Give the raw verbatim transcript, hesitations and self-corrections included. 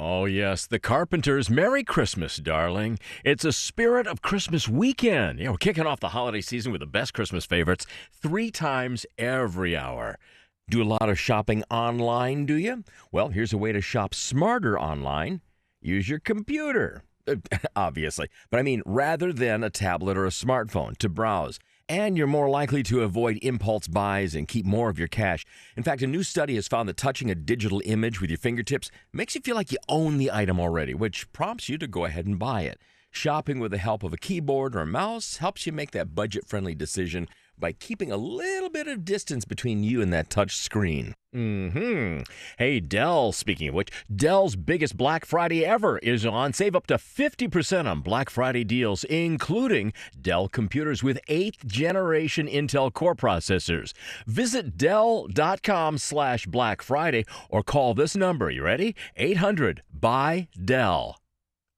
Oh, yes, the Carpenters. Merry Christmas, darling. It's a spirit of Christmas weekend. You know, we're kicking off the holiday season with the best Christmas favorites three times every hour. Do a lot of shopping online, do you? Well, here's a way to shop smarter online. Use your computer, obviously. But I mean, rather than a tablet or a smartphone to browse. And you're more likely to avoid impulse buys and keep more of your cash. In fact, a new study has found that touching a digital image with your fingertips makes you feel like you own the item already, which prompts you to go ahead and buy it. Shopping with the help of a keyboard or a mouse helps you make that budget-friendly decision by keeping a little bit of distance between you and that touch screen. Mm-hmm. Hey, Dell, speaking of which, Dell's biggest Black Friday ever is on. Save up to fifty percent on Black Friday deals, including Dell computers with eighth generation Intel Core processors. Visit Dell.com slash Black Friday or call this number. You ready? eight hundred buy Dell.